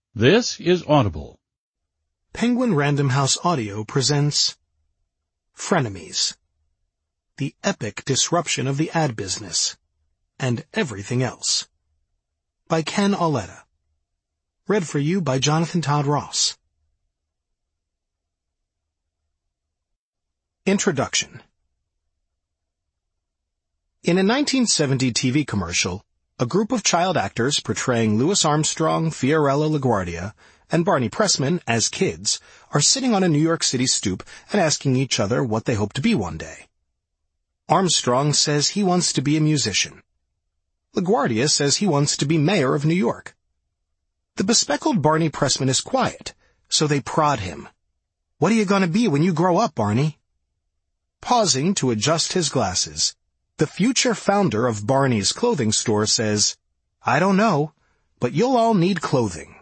This is Audible. Penguin Random House Audio presents Frenemies, the epic disruption of the ad business, and everything else, by Ken Auletta. Read for you by Jonathan Todd Ross. Introduction. In a 1970 TV commercial, a group of child actors portraying Louis Armstrong, Fiorello LaGuardia, and Barney Pressman as kids are sitting on a New York City stoop and asking each other what they hope to be one day. Armstrong says he wants to be a musician. LaGuardia says he wants to be mayor of New York. The bespectacled Barney Pressman is quiet, so they prod him. "What are you going to be when you grow up, Barney?" Pausing to adjust his glasses, the future founder of Barney's clothing store says, "I don't know, but you'll all need clothing."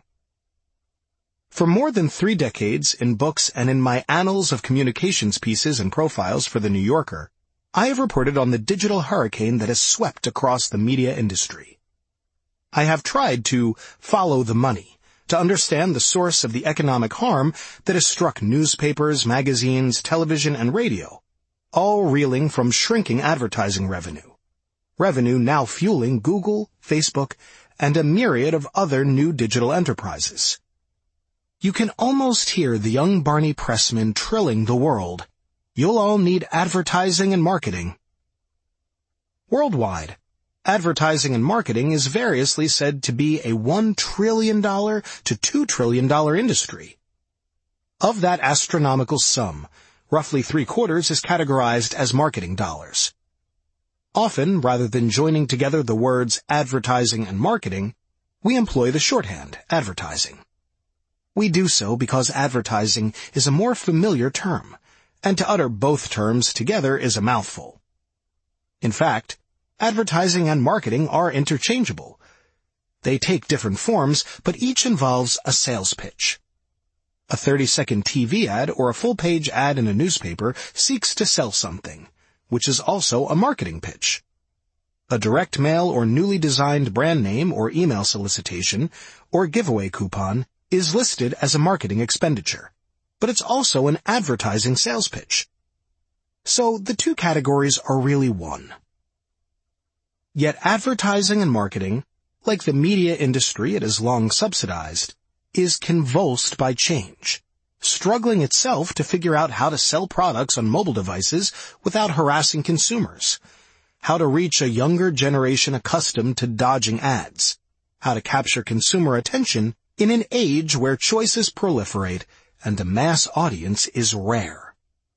For more than 3 decades, in books and in my annals of communications pieces and profiles for The New Yorker, I have reported on the digital hurricane that has swept across the media industry. I have tried to follow the money, to understand the source of the economic harm that has struck newspapers, magazines, television, and radio, all reeling from shrinking advertising revenue. Revenue now fueling Google, Facebook, and a myriad of other new digital enterprises. You can almost hear the young Barney Pressman trilling the world, "You'll all need advertising and marketing." Worldwide, advertising and marketing is variously said to be a $1 trillion to $2 trillion industry. Of that astronomical sum, roughly 3/4 is categorized as marketing dollars. Often, rather than joining together the words advertising and marketing, we employ the shorthand, advertising. We do so because advertising is a more familiar term, and to utter both terms together is a mouthful. In fact, advertising and marketing are interchangeable. They take different forms, but each involves a sales pitch. A 30-second TV ad or a full-page ad in a newspaper seeks to sell something, which is also a marketing pitch. A direct mail or newly designed brand name or email solicitation or giveaway coupon is listed as a marketing expenditure, but it's also an advertising sales pitch. So the two categories are really one. Yet advertising and marketing, like the media industry it has long subsidized, is convulsed by change, struggling itself to figure out how to sell products on mobile devices without harassing consumers, how to reach a younger generation accustomed to dodging ads, how to capture consumer attention in an age where choices proliferate and a mass audience is rare.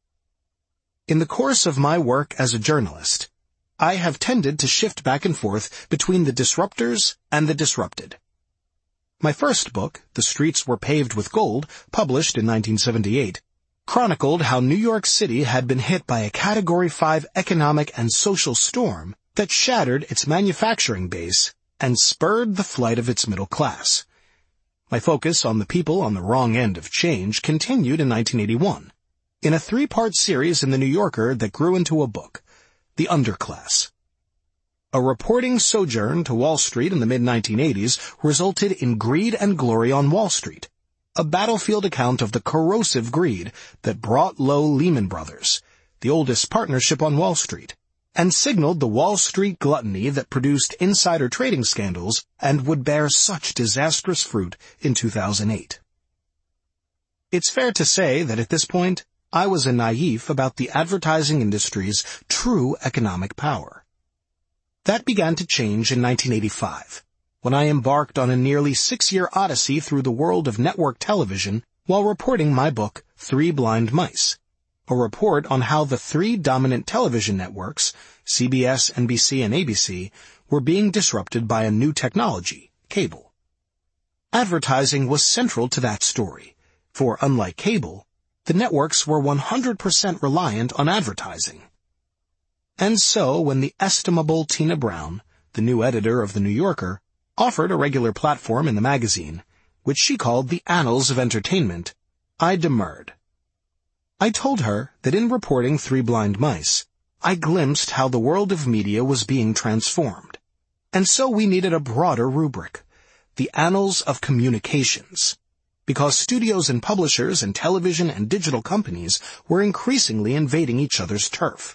In the course of my work as a journalist, I have tended to shift back and forth between the disruptors and the disrupted. My first book, The Streets Were Paved with Gold, published in 1978, chronicled how New York City had been hit by a Category 5 economic and social storm that shattered its manufacturing base and spurred the flight of its middle class. My focus on the people on the wrong end of change continued in 1981, in a 3-part series in The New Yorker that grew into a book, The Underclass. A reporting sojourn to Wall Street in the mid-1980s resulted in Greed and Glory on Wall Street, a battlefield account of the corrosive greed that brought low Lehman Brothers, the oldest partnership on Wall Street, and signaled the Wall Street gluttony that produced insider trading scandals and would bear such disastrous fruit in 2008. It's fair to say that at this point, I was a naïf about the advertising industry's true economic power. That began to change in 1985, when I embarked on a nearly 6-year odyssey through the world of network television while reporting my book, 3 Blind Mice, a report on how the 3 dominant television networks, CBS, NBC, and ABC, were being disrupted by a new technology, cable. Advertising was central to that story, for unlike cable, the networks were 100% reliant on advertising. And so, when the estimable Tina Brown, the new editor of The New Yorker, offered a regular platform in the magazine, which she called the Annals of Entertainment, I demurred. I told her that in reporting 3 Blind Mice, I glimpsed how the world of media was being transformed, and so we needed a broader rubric, the annals of communications, because studios and publishers and television and digital companies were increasingly invading each other's turf.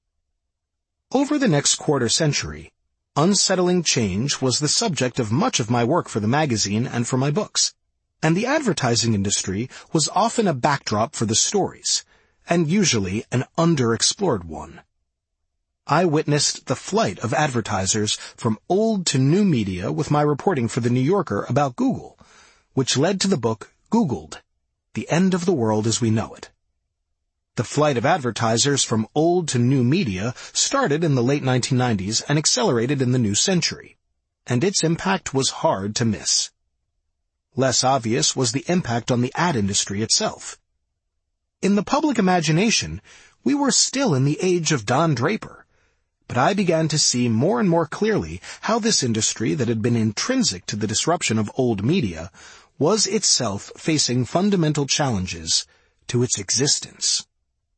Over the next quarter century, unsettling change was the subject of much of my work for the magazine and for my books, and the advertising industry was often a backdrop for the stories, and usually an underexplored one. I witnessed the flight of advertisers from old to new media with my reporting for The New Yorker about Google, which led to the book Googled, The End of the World as We Know It. The flight of advertisers from old to new media started in the late 1990s and accelerated in the new century, and its impact was hard to miss. Less obvious was the impact on the ad industry itself. In the public imagination, we were still in the age of Don Draper, but I began to see more and more clearly how this industry that had been intrinsic to the disruption of old media was itself facing fundamental challenges to its existence.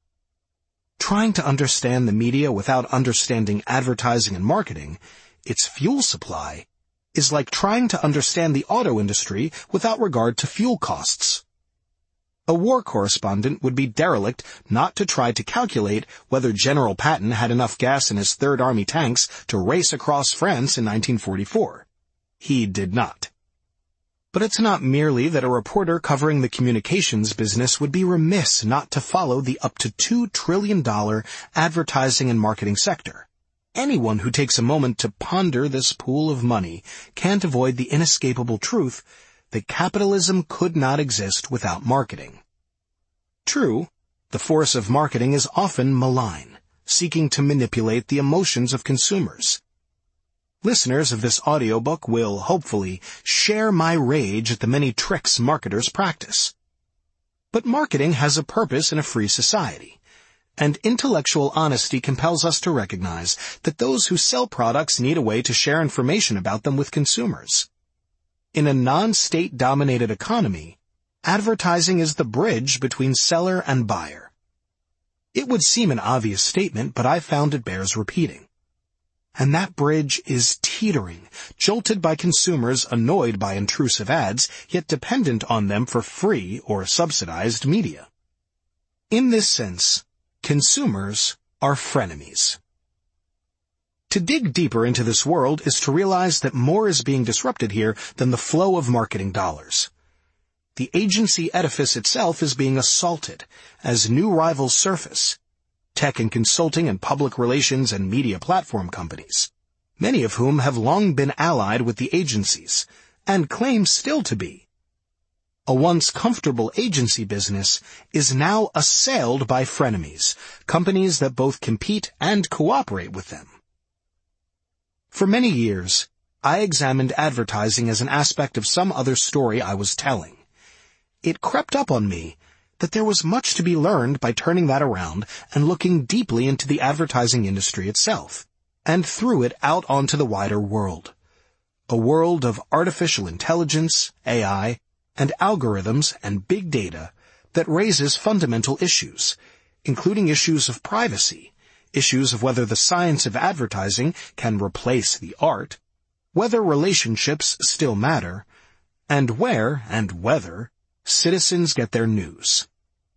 Trying to understand the media without understanding advertising and marketing, its fuel supply, is like trying to understand the auto industry without regard to fuel costs. A war correspondent would be derelict not to try to calculate whether General Patton had enough gas in his Third Army tanks to race across France in 1944. He did not. But it's not merely that a reporter covering the communications business would be remiss not to follow the up to $2 trillion advertising and marketing sector. Anyone who takes a moment to ponder this pool of money can't avoid the inescapable truth that capitalism could not exist without marketing. True, the force of marketing is often malign, seeking to manipulate the emotions of consumers. Listeners of this audiobook will, hopefully, share my rage at the many tricks marketers practice. But marketing has a purpose in a free society, and intellectual honesty compels us to recognize that those who sell products need a way to share information about them with consumers. In a non-state-dominated economy, advertising is the bridge between seller and buyer. It would seem an obvious statement, but I found it bears repeating. And that bridge is teetering, jolted by consumers annoyed by intrusive ads, yet dependent on them for free or subsidized media. In this sense, consumers are frenemies. To dig deeper into this world is to realize that more is being disrupted here than the flow of marketing dollars. The agency edifice itself is being assaulted as new rivals surface. Tech and consulting and public relations and media platform companies, many of whom have long been allied with the agencies, and claim still to be. A once comfortable agency business is now assailed by frenemies, companies that both compete and cooperate with them. For many years, I examined advertising as an aspect of some other story I was telling. It crept up on me that there was much to be learned by turning that around and looking deeply into the advertising industry itself, and through it out onto the wider world. A world of artificial intelligence, AI, and algorithms and big data that raises fundamental issues, including issues of privacy, issues of whether the science of advertising can replace the art, whether relationships still matter, and where and whether citizens get their news.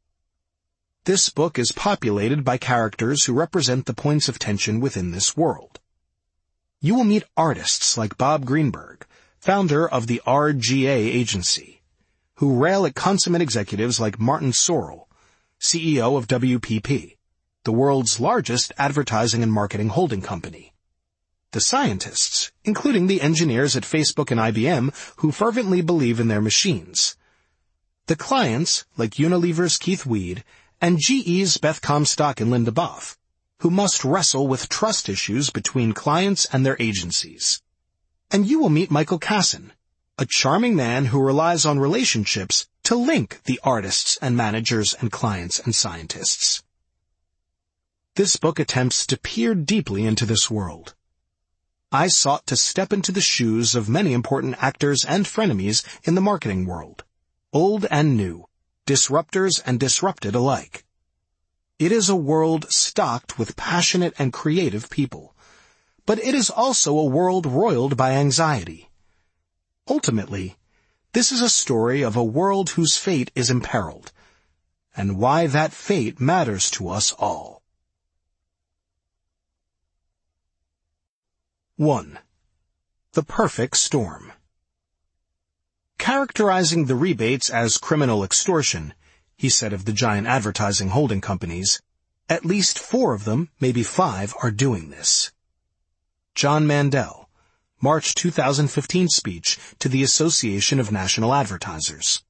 This book is populated by characters who represent the points of tension within this world. You will meet artists like Bob Greenberg, founder of the RGA agency, who rail at consummate executives like Martin Sorrell, CEO of WPP, the world's largest advertising and marketing holding company. The scientists, including the engineers at Facebook and IBM, who fervently believe in their machines. The clients, like Unilever's Keith Weed, and GE's Beth Comstock and Linda Boff, who must wrestle with trust issues between clients and their agencies. And you will meet Michael Kasson, a charming man who relies on relationships to link the artists and managers and clients and scientists. This book attempts to peer deeply into this world. I sought to step into the shoes of many important actors and frenemies in the marketing world, old and new, disruptors and disrupted alike. It is a world stocked with passionate and creative people, but it is also a world roiled by anxiety. Ultimately, this is a story of a world whose fate is imperiled, and why that fate matters to us all. 1. The perfect storm. Characterizing the rebates as criminal extortion, he said of the giant advertising holding companies, at least 4 of them, maybe 5, are doing this. John Mandel, March 2015 speech to the Association of National Advertisers.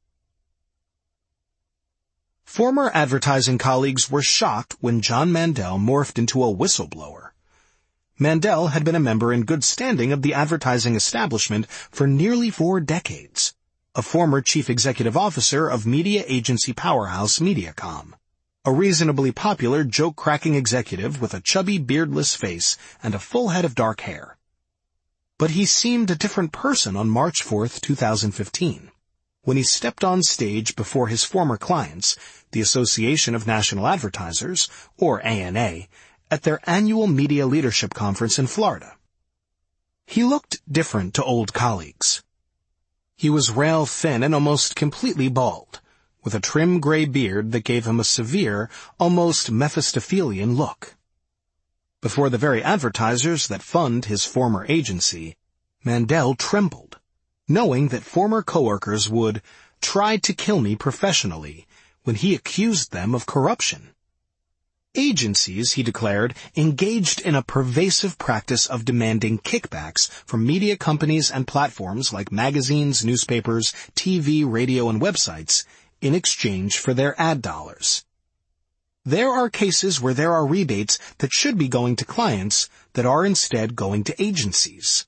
Former advertising colleagues were shocked when John Mandel morphed into a whistleblower. Mandel had been a member in good standing of the advertising establishment for nearly 4 decades, a former chief executive officer of media agency powerhouse Mediacom, a reasonably popular joke-cracking executive with a chubby beardless face and a full head of dark hair. But he seemed a different person on March 4, 2015, when he stepped on stage before his former clients, the Association of National Advertisers, or ANA, at their annual Media Leadership Conference in Florida. He looked different to old colleagues. He was rail thin and almost completely bald, with a trim gray beard that gave him a severe, almost Mephistophelian look. Before the very advertisers that fund his former agency, Mandel trembled, knowing that former coworkers would try to kill me professionally when he accused them of corruption. Agencies, he declared, engaged in a pervasive practice of demanding kickbacks from media companies and platforms like magazines, newspapers, TV, radio, and websites in exchange for their ad dollars. There are cases where there are rebates that should be going to clients that are instead going to agencies.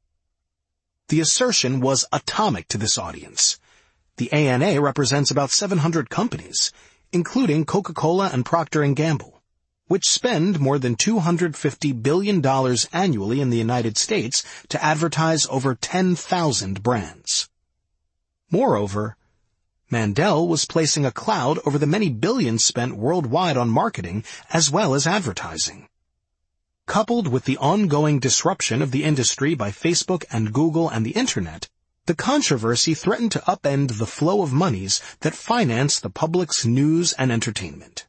The assertion was atomic to this audience. The ANA represents about 700 companies, including Coca-Cola and Procter & Gamble, which spend more than $250 billion annually in the United States to advertise over 10,000 brands. Moreover, Mandel was placing a cloud over the many billions spent worldwide on marketing as well as advertising. Coupled with the ongoing disruption of the industry by Facebook and Google and the Internet, the controversy threatened to upend the flow of monies that finance the public's news and entertainment.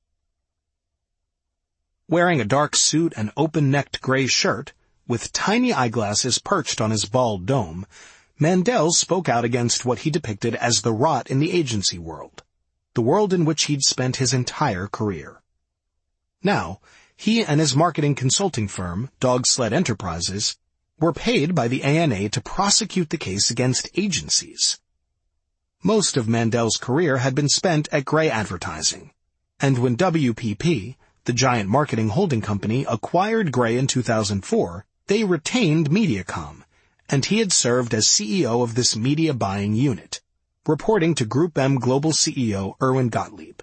Wearing a dark suit and open-necked gray shirt, with tiny eyeglasses perched on his bald dome, Mandel spoke out against what he depicted as the rot in the agency world, the world in which he'd spent his entire career. Now, he and his marketing consulting firm, Dog Sled Enterprises, were paid by the ANA to prosecute the case against agencies. Most of Mandel's career had been spent at Gray Advertising, and when WPP, the giant marketing holding company, acquired Gray in 2004, they retained Mediacom, and he had served as CEO of this media buying unit, reporting to Group M Global CEO Irwin Gottlieb.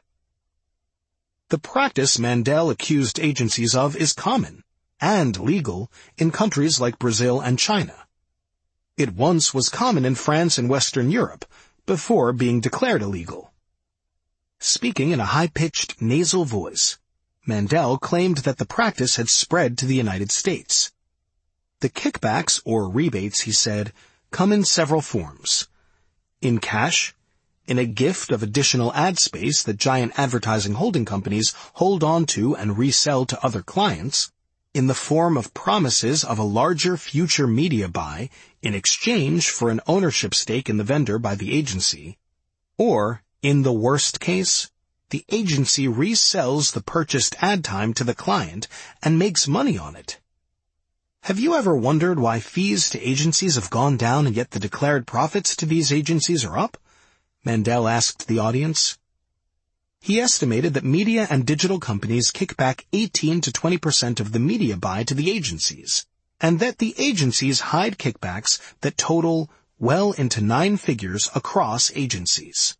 The practice Mandel accused agencies of is common and legal in countries like Brazil and China. It once was common in France and Western Europe before being declared illegal. Speaking in a high-pitched nasal voice, Mandel claimed that the practice had spread to the United States. The kickbacks, or rebates, he said, come in several forms. In cash, in a gift of additional ad space that giant advertising holding companies hold on to and resell to other clients, in the form of promises of a larger future media buy in exchange for an ownership stake in the vendor by the agency, or, in the worst case, the agency resells the purchased ad time to the client and makes money on it. Have you ever wondered why fees to agencies have gone down and yet the declared profits to these agencies are up? Mandel asked the audience. He estimated that media and digital companies kick back 18 to 20% of the media buy to the agencies, and that the agencies hide kickbacks that total well into 9 figures across agencies.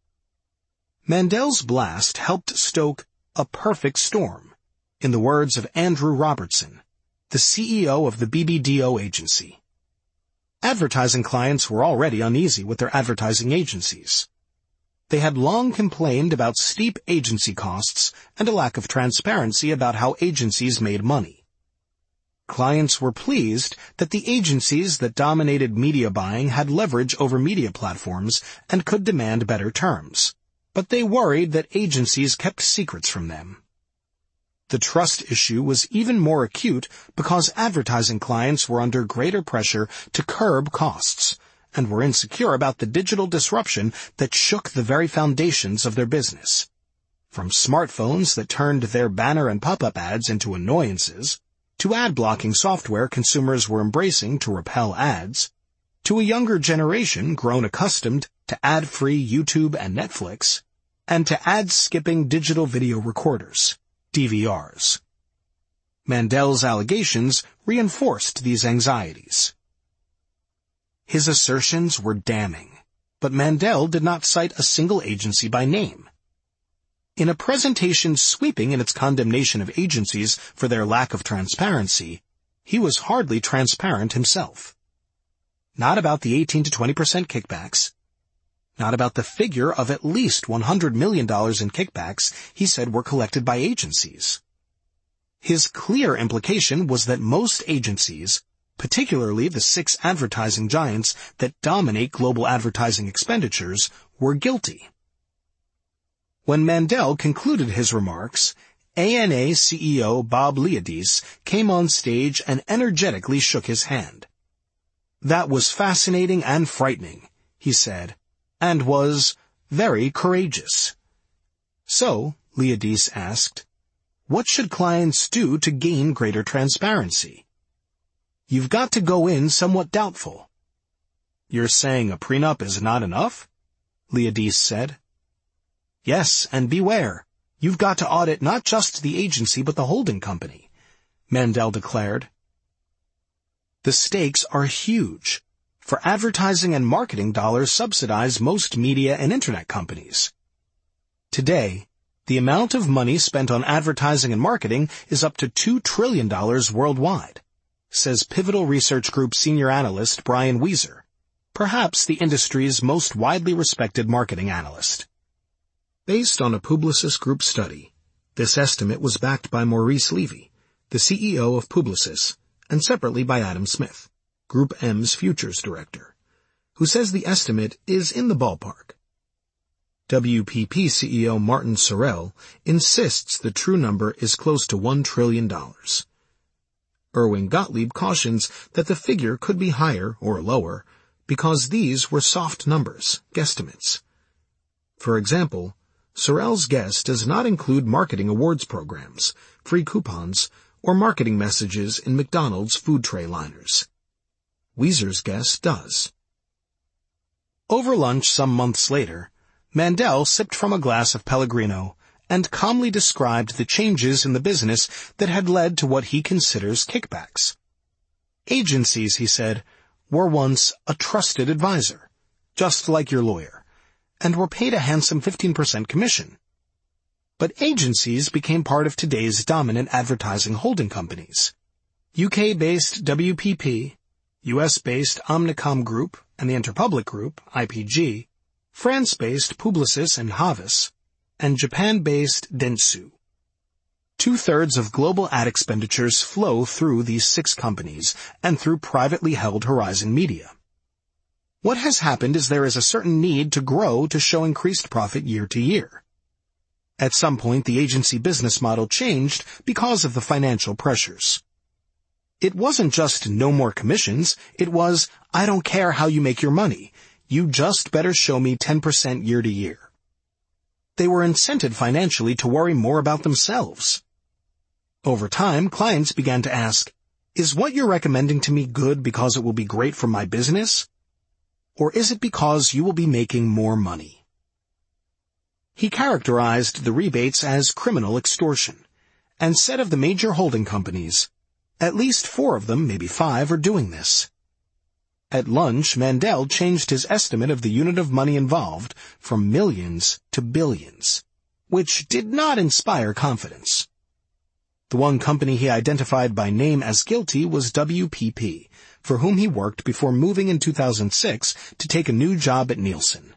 Mandel's blast helped stoke a perfect storm, in the words of Andrew Robertson, the CEO of the BBDO agency. Advertising clients were already uneasy with their advertising agencies. They had long complained about steep agency costs and a lack of transparency about how agencies made money. Clients were pleased that the agencies that dominated media buying had leverage over media platforms and could demand better terms. But they worried that agencies kept secrets from them. The trust issue was even more acute because advertising clients were under greater pressure to curb costs and were insecure about the digital disruption that shook the very foundations of their business. From smartphones that turned their banner and pop-up ads into annoyances, to ad-blocking software consumers were embracing to repel ads, to a younger generation grown accustomed to ad-free YouTube and Netflix, and to ad-skipping digital video recorders, DVRs. Mandel's allegations reinforced these anxieties. His assertions were damning, but Mandel did not cite a single agency by name. In a presentation sweeping in its condemnation of agencies for their lack of transparency, he was hardly transparent himself. Not about the 18 to 20% kickbacks, not about the figure of at least $100 million in kickbacks he said were collected by agencies. His clear implication was that most agencies, particularly the 6 advertising giants that dominate global advertising expenditures, were guilty. When Mandel concluded his remarks, ANA CEO Bob Liodice came on stage and energetically shook his hand. "That was fascinating and frightening," he said, "and was very courageous." So, Liodice asked, what should clients do to gain greater transparency? "You've got to go in somewhat doubtful." "You're saying a prenup is not enough?" Liodice said. "Yes, and beware. You've got to audit not just the agency but the holding company," Mandel declared. The stakes are huge, for advertising and marketing dollars subsidize most media and internet companies. Today, the amount of money spent on advertising and marketing is up to $2 trillion worldwide, says Pivotal Research Group senior analyst Brian Weiser, perhaps the industry's most widely respected marketing analyst. Based on a Publicis Group study, this estimate was backed by Maurice Levy, the CEO of Publicis, and separately by Adam Smith, Group M's futures director, who says the estimate is in the ballpark. WPP CEO Martin Sorrell insists the true number is close to $1 trillion. Erwin Gottlieb cautions that the figure could be higher or lower because these were soft numbers, guesstimates. For example, Sorrell's guess does not include marketing awards programs, free coupons, or marketing messages in McDonald's food tray liners. Weiser's guess does. Over lunch some months later, Mandel sipped from a glass of Pellegrino and calmly described the changes in the business that had led to what he considers kickbacks. Agencies, he said, were once a trusted advisor, just like your lawyer, and were paid a handsome 15% commission. But agencies became part of today's dominant advertising holding companies. UK-based WPP, US-based Omnicom Group and the Interpublic Group, IPG, France-based Publicis and Havas, and Japan-based Dentsu. 2/3 of global ad expenditures flow through these 6 companies and through privately held Horizon Media. What has happened is there is a certain need to grow to show increased profit year to year. At some point, the agency business model changed because of the financial pressures. It wasn't just no more commissions, it was, I don't care how you make your money, you just better show me 10% year to year. They were incented financially to worry more about themselves. Over time, clients began to ask, is what you're recommending to me good because it will be great for my business? Or is it because you will be making more money? He characterized the rebates as criminal extortion, and said of the major holding companies, at least 4 of them, maybe 5, are doing this. At lunch, Mandel changed his estimate of the unit of money involved from millions to billions, which did not inspire confidence. The one company he identified by name as guilty was WPP, for whom he worked before moving in 2006 to take a new job at Nielsen.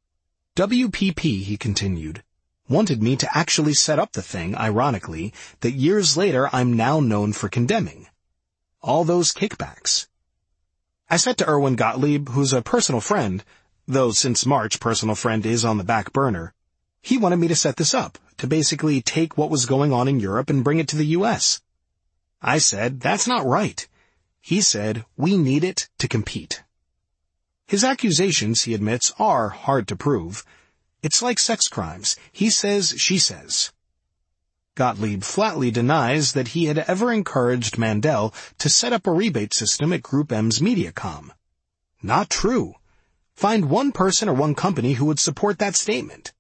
WPP, he continued, wanted me to actually set up the thing, ironically, that years later I'm now known for condemning. All those kickbacks. I said to Erwin Gottlieb, who's a personal friend, though since March personal friend is on the back burner, he wanted me to set this up, to basically take what was going on in Europe and bring it to the U.S. I said, that's not right. He said, we need it to compete. His accusations, he admits, are hard to prove. It's like sex crimes. He says, she says. Gottlieb flatly denies that he had ever encouraged Mandel to set up a rebate system at Group M's Mediacom. Not true. Find one person or one company who would support that statement.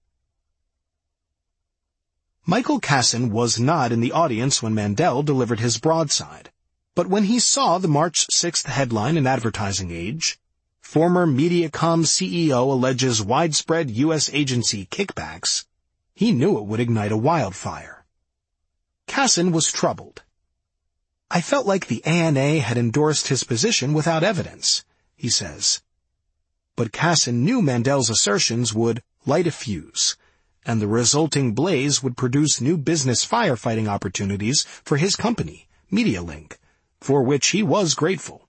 Michael Kasson was not in the audience when Mandel delivered his broadside, but when he saw the March 6th headline in Advertising Age, former Mediacom CEO alleges widespread U.S. agency kickbacks, he knew it would ignite a wildfire. Kasson was troubled. I felt like the ANA had endorsed his position without evidence, he says. But Kasson knew Mandel's assertions would light a fuse, and the resulting blaze would produce new business firefighting opportunities for his company, MediaLink, for which he was grateful.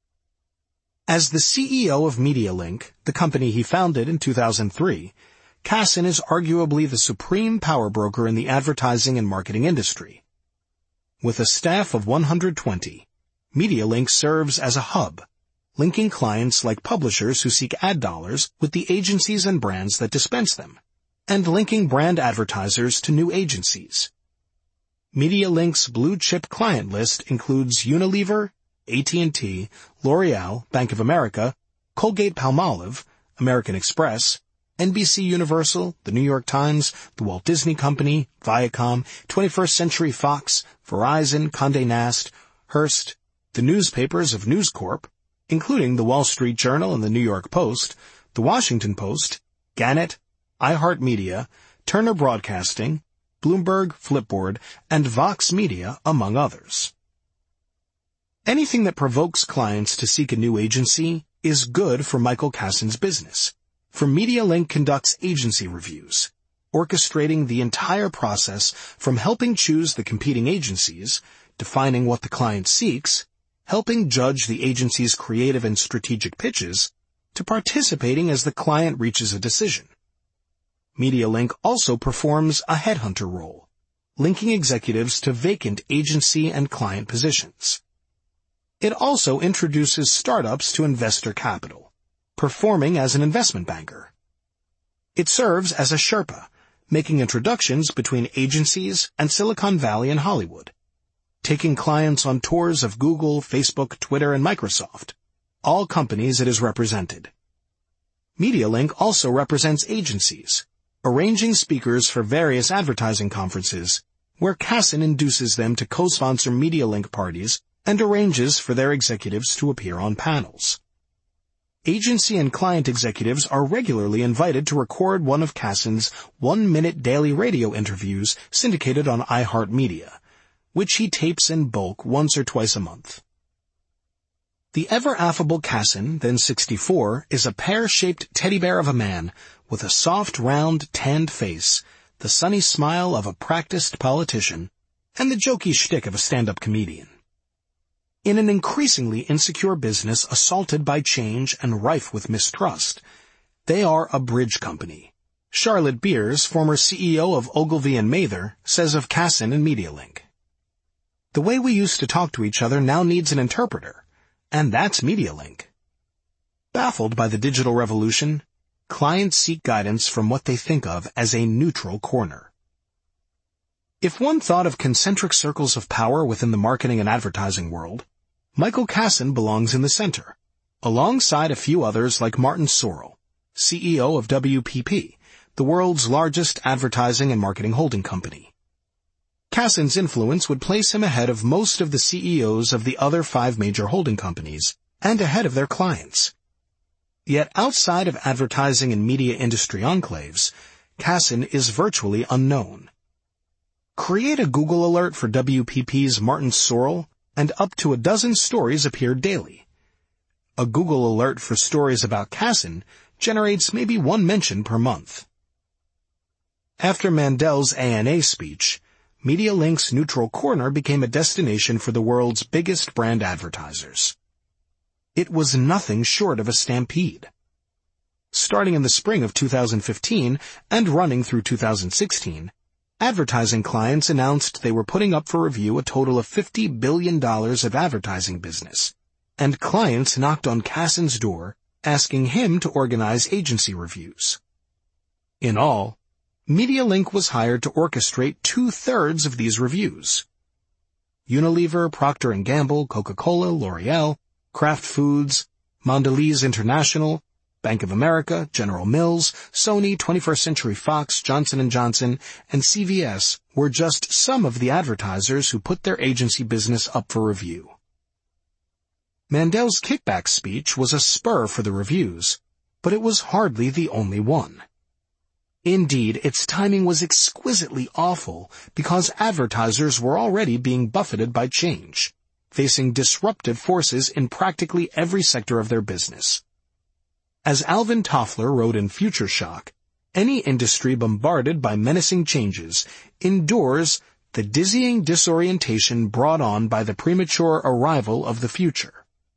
As the CEO of MediaLink, the company he founded in 2003, Kasson is arguably the supreme power broker in the advertising and marketing industry. With a staff of 120, MediaLink serves as a hub, linking clients like publishers who seek ad dollars with the agencies and brands that dispense them, and linking brand advertisers to new agencies. MediaLink's blue-chip client list includes Unilever, AT&T, L'Oreal, Bank of America, Colgate-Palmolive, American Express, NBC Universal, The New York Times, The Walt Disney Company, Viacom, 21st Century Fox, Verizon, Condé Nast, Hearst, the newspapers of News Corp, including The Wall Street Journal and The New York Post, The Washington Post, Gannett, iHeartMedia, Turner Broadcasting, Bloomberg, Flipboard, and Vox Media, among others. Anything that provokes clients to seek a new agency is good for Michael Kasson's business, for MediaLink conducts agency reviews, orchestrating the entire process from helping choose the competing agencies, defining what the client seeks, helping judge the agency's creative and strategic pitches, to participating as the client reaches a decision. MediaLink also performs a headhunter role, linking executives to vacant agency and client positions. It also introduces startups to investor capital, performing as an investment banker. It serves as a Sherpa, making introductions between agencies and Silicon Valley and Hollywood, taking clients on tours of Google, Facebook, Twitter, and Microsoft, all companies it has represented. MediaLink also represents agencies, arranging speakers for various advertising conferences, where Kasson induces them to co-sponsor MediaLink parties and arranges for their executives to appear on panels. Agency and client executives are regularly invited to record one of Kasson's 1-minute daily radio interviews syndicated on iHeartMedia, which he tapes in bulk once or twice a month. The ever-affable Kasson, then 64, is a pear-shaped teddy bear of a man with a soft, round, tanned face, the sunny smile of a practiced politician, and the jokey shtick of a stand-up comedian. In an increasingly insecure business assaulted by change and rife with mistrust, they are a bridge company. Charlotte Beers, former CEO of Ogilvy and Mather, says of Kasson and MediaLink, "The way we used to talk to each other now needs an interpreter, and that's MediaLink." Baffled by the digital revolution, clients seek guidance from what they think of as a neutral corner. If one thought of concentric circles of power within the marketing and advertising world, Michael Kasson belongs in the center, alongside a few others like Martin Sorrell, CEO of WPP, the world's largest advertising and marketing holding company. Kasson's influence would place him ahead of most of the CEOs of the other 5 major holding companies, and ahead of their clients. Yet outside of advertising and media industry enclaves, Kasson is virtually unknown. Create a Google alert for WPP's Martin Sorrell, and up to a dozen stories appear daily. A Google alert for stories about Kasson generates maybe 1 mention per month. After Mandel's ANA speech, MediaLink's neutral corner became a destination for the world's biggest brand advertisers. It was nothing short of a stampede. Starting in the spring of 2015 and running through 2016, advertising clients announced they were putting up for review a total of $50 billion of advertising business, and clients knocked on Kassen's door asking him to organize agency reviews. In all, MediaLink was hired to orchestrate 2/3 of these reviews. Unilever, Procter & Gamble, Coca-Cola, L'Oreal, Kraft Foods, Mondelez International, Bank of America, General Mills, Sony, 21st Century Fox, Johnson & Johnson, and CVS were just some of the advertisers who put their agency business up for review. Mandel's kickback speech was a spur for the reviews, but it was hardly the only one. Indeed, its timing was exquisitely awful because advertisers were already being buffeted by change, facing disruptive forces in practically every sector of their business. As Alvin Toffler wrote in Future Shock, any industry bombarded by menacing changes endures the dizzying disorientation brought on by the premature arrival of the future.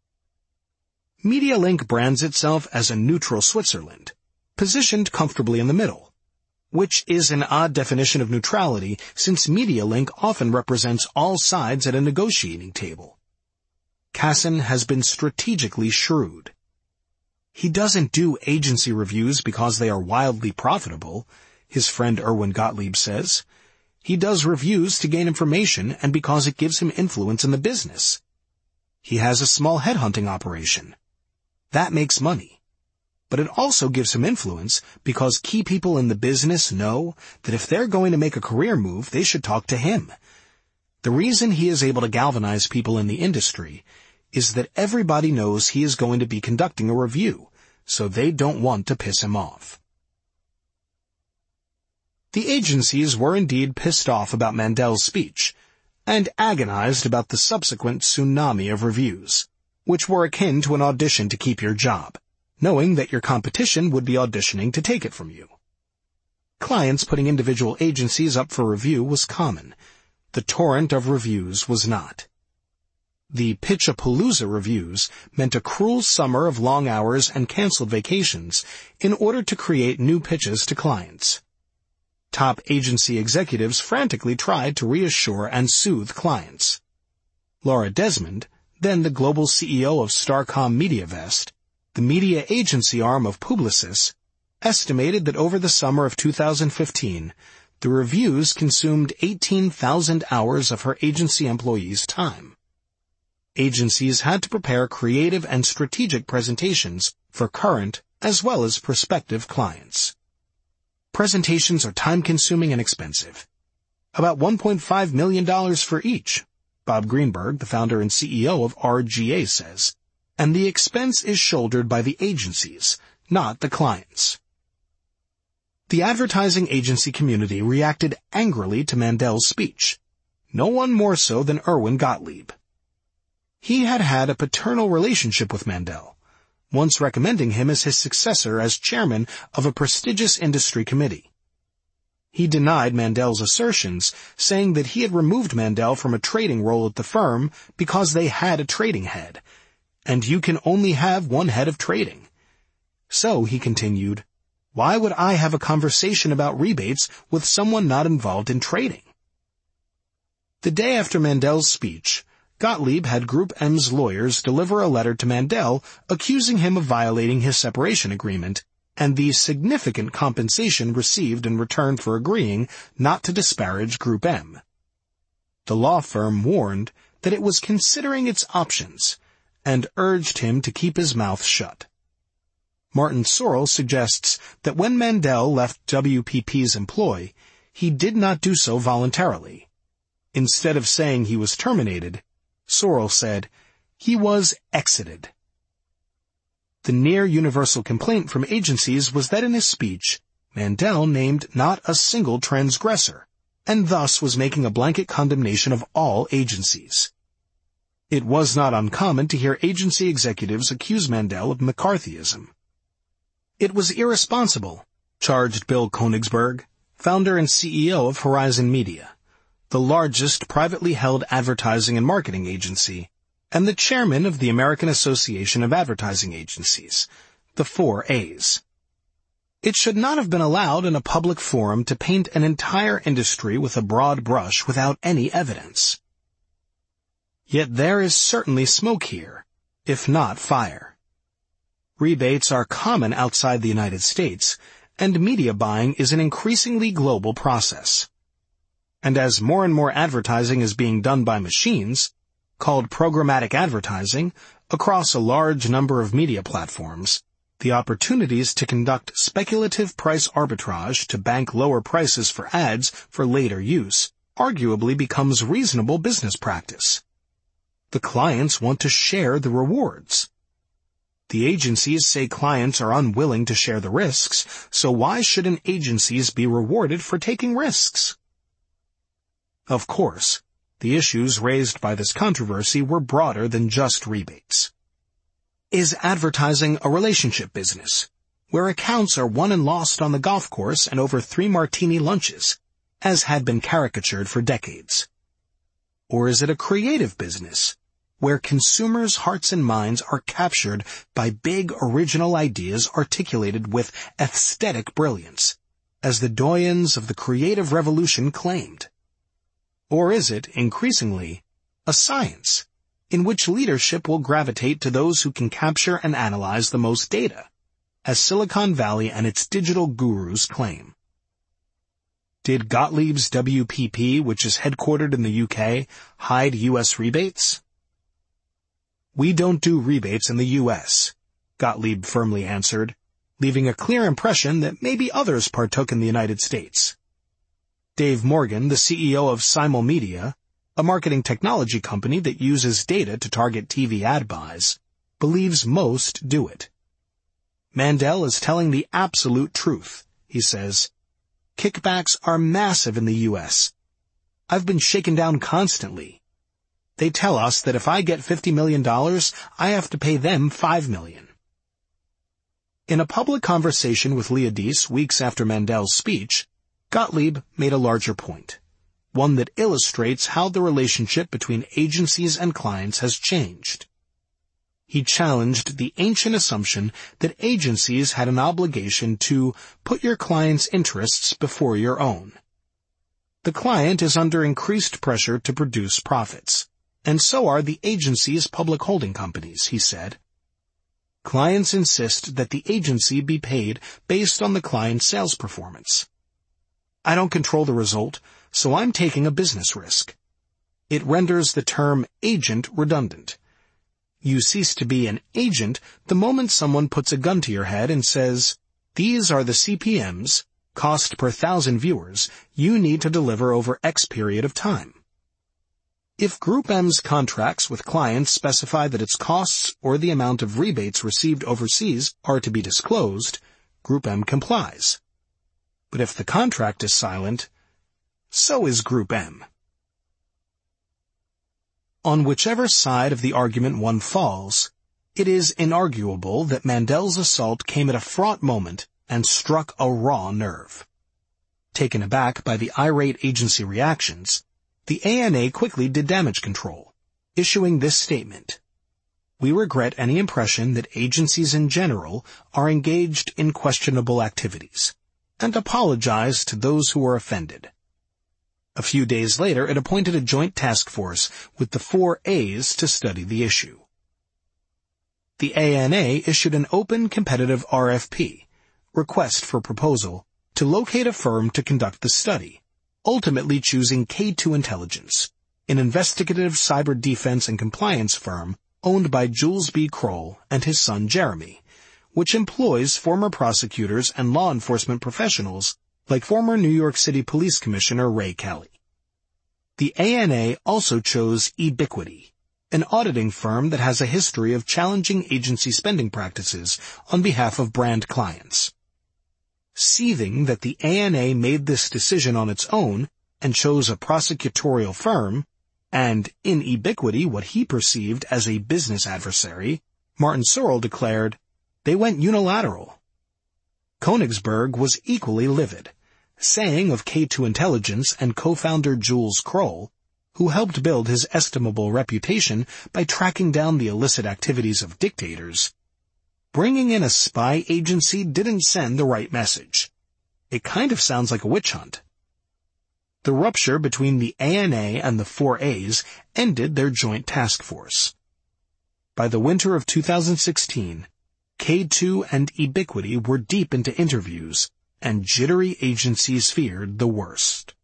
MediaLink brands itself as a neutral Switzerland, positioned comfortably in the middle, which is an odd definition of neutrality since MediaLink often represents all sides at a negotiating table. Kassen has been strategically shrewd. He doesn't do agency reviews because they are wildly profitable, his friend Erwin Gottlieb says. He does reviews to gain information and because it gives him influence in the business. He has a small headhunting operation. That makes money. But it also gives him influence because key people in the business know that if they're going to make a career move, they should talk to him. The reason he is able to galvanize people in the industry is that everybody knows he is going to be conducting a review, so they don't want to piss him off. The agencies were indeed pissed off about Mandel's speech, and agonized about the subsequent tsunami of reviews, which were akin to an audition to keep your job, knowing that your competition would be auditioning to take it from you. Clients putting individual agencies up for review was common. The torrent of reviews was not. The Pitchapalooza reviews meant a cruel summer of long hours and canceled vacations in order to create new pitches to clients. Top agency executives frantically tried to reassure and soothe clients. Laura Desmond, then the global CEO of Starcom MediaVest, the media agency arm of Publicis, estimated that over the summer of 2015, the reviews consumed 18,000 hours of her agency employees' time. Agencies had to prepare creative and strategic presentations for current as well as prospective clients. Presentations are time-consuming and expensive. About $1.5 million for each, Bob Greenberg, the founder and CEO of RGA, says, and the expense is shouldered by the agencies, not the clients. The advertising agency community reacted angrily to Mandel's speech, no one more so than Erwin Gottlieb. He had had a paternal relationship with Mandel, once recommending him as his successor as chairman of a prestigious industry committee. He denied Mandel's assertions, saying that he had removed Mandel from a trading role at the firm because they had a trading head, and you can only have one head of trading. So, he continued, why would I have a conversation about rebates with someone not involved in trading? The day after Mandel's speech, Gottlieb had Group M's lawyers deliver a letter to Mandel accusing him of violating his separation agreement and the significant compensation received in return for agreeing not to disparage Group M. The law firm warned that it was considering its options and urged him to keep his mouth shut. Martin Sorrell suggests that when Mandel left WPP's employ, he did not do so voluntarily. Instead of saying he was terminated, Sorrell said, he was exited. The near-universal complaint from agencies was that in his speech, Mandel named not a single transgressor, and thus was making a blanket condemnation of all agencies. It was not uncommon to hear agency executives accuse Mandel of McCarthyism. It was irresponsible, charged Bill Koenigsberg, founder and CEO of Horizon Media, the largest privately held advertising and marketing agency, and the chairman of the American Association of Advertising Agencies, the 4 A's. It should not have been allowed in a public forum to paint an entire industry with a broad brush without any evidence. Yet there is certainly smoke here, if not fire. Rebates are common outside the United States, and media buying is an increasingly global process. And as more and more advertising is being done by machines, called programmatic advertising, across a large number of media platforms, the opportunities to conduct speculative price arbitrage to bank lower prices for ads for later use arguably becomes reasonable business practice. The clients want to share the rewards. The agencies say clients are unwilling to share the risks, so why shouldn't agencies be rewarded for taking risks? Of course, the issues raised by this controversy were broader than just rebates. Is advertising a relationship business, where accounts are won and lost on the golf course and over 3 martini lunches, as had been caricatured for decades? Or is it a creative business, where consumers' hearts and minds are captured by big original ideas articulated with aesthetic brilliance, as the doyens of the creative revolution claimed? Or is it, increasingly, a science, in which leadership will gravitate to those who can capture and analyze the most data, as Silicon Valley and its digital gurus claim? Did Gottlieb's WPP, which is headquartered in the UK, hide U.S. rebates? "We don't do rebates in the U.S., Gottlieb firmly answered, leaving a clear impression that maybe others partook in the United States. Dave Morgan, the CEO of Simulmedia, a marketing technology company that uses data to target TV ad buys, believes most do it. Mandel is telling the absolute truth, he says. Kickbacks are massive in the U.S. I've been shaken down constantly. They tell us that if I get $50 million, I have to pay them $5 million. In a public conversation with Leah Deese weeks after Mandel's speech, Gottlieb made a larger point, one that illustrates how the relationship between agencies and clients has changed. He challenged the ancient assumption that agencies had an obligation to put your client's interests before your own. The client is under increased pressure to produce profits, and so are the agency's public holding companies, he said. Clients insist that the agency be paid based on the client's sales performance. I don't control the result, so I'm taking a business risk. It renders the term agent redundant. You cease to be an agent the moment someone puts a gun to your head and says, these are the CPMs, cost per 1,000 viewers, you need to deliver over X period of time. If Group M's contracts with clients specify that its costs or the amount of rebates received overseas are to be disclosed, Group M complies. But if the contract is silent, so is Group M. On whichever side of the argument one falls, it is inarguable that Mandel's assault came at a fraught moment and struck a raw nerve. Taken aback by the irate agency reactions, the ANA quickly did damage control, issuing this statement: We regret any impression that agencies in general are engaged in questionable activities, and apologize to those who were offended. A few days later, it appointed a joint task force with the 4 A's to study the issue. The ANA issued an open competitive RFP, request for proposal, to locate a firm to conduct the study, ultimately choosing K2 Intelligence, an investigative cyber defense and compliance firm owned by Jules B. Kroll and his son Jeremy, which employs former prosecutors and law enforcement professionals like former New York City Police Commissioner Ray Kelly. The ANA also chose Ebiquity, an auditing firm that has a history of challenging agency spending practices on behalf of brand clients. Seething that the ANA made this decision on its own and chose a prosecutorial firm, and in Ebiquity what he perceived as a business adversary, Martin Sorrell declared, they went unilateral. Koenigsberg was equally livid, saying of K2 Intelligence and co-founder Jules Kroll, who helped build his estimable reputation by tracking down the illicit activities of dictators, "Bringing in a spy agency didn't send the right message. It kind of sounds like a witch hunt." The rupture between the ANA and the 4As ended their joint task force. By the winter of 2016, K2 and Ebiquity were deep into interviews, and jittery agencies feared the worst.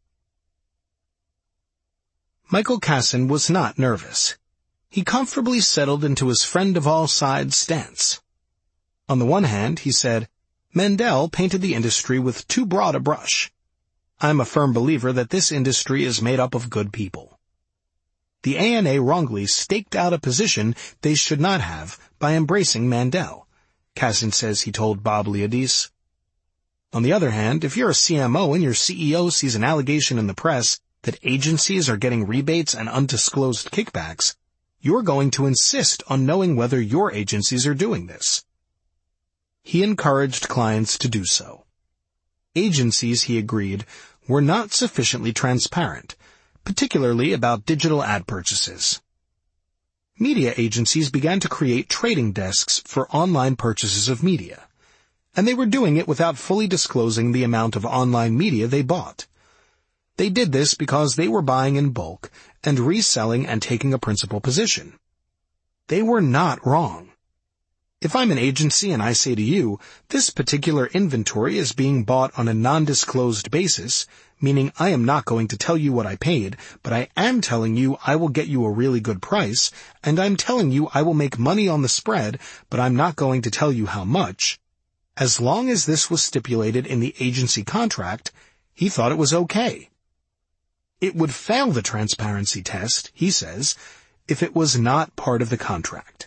Michael Kassan was not nervous. He comfortably settled into his friend of all sides stance. On the one hand, he said, Mandel painted the industry with too broad a brush. I'm a firm believer that this industry is made up of good people. The ANA wrongly staked out a position they should not have by embracing Mandel, Kassan says he told Bob Liodice. On the other hand, if you're a CMO and your CEO sees an allegation in the press that agencies are getting rebates and undisclosed kickbacks, you're going to insist on knowing whether your agencies are doing this. He encouraged clients to do so. Agencies, he agreed, were not sufficiently transparent, particularly about digital ad purchases. Media agencies began to create trading desks for online purchases of media, and they were doing it without fully disclosing the amount of online media they bought. They did this because they were buying in bulk and reselling and taking a principal position. They were not wrong. If I'm an agency and I say to you, this particular inventory is being bought on a non-disclosed basis, meaning I am not going to tell you what I paid, but I am telling you I will get you a really good price, and I'm telling you I will make money on the spread, but I'm not going to tell you how much. As long as this was stipulated in the agency contract, he thought it was okay. It would fail the transparency test, he says, if it was not part of the contract.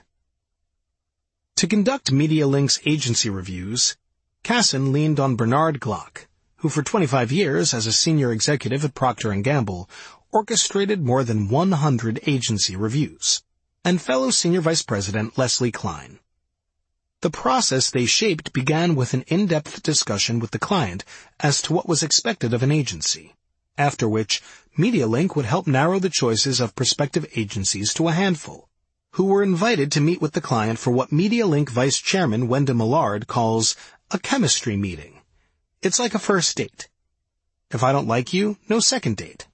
To conduct MediaLink's agency reviews, Kassan leaned on Bernard Glock, who for 25 years as a senior executive at Procter & Gamble orchestrated more than 100 agency reviews, and fellow senior vice president Leslie Klein. The process they shaped began with an in-depth discussion with the client as to what was expected of an agency, after which MediaLink would help narrow the choices of prospective agencies to a handful, who were invited to meet with the client for what MediaLink Vice Chairman Wenda Millard calls a chemistry meeting. It's like a first date. If I don't like you, no second date.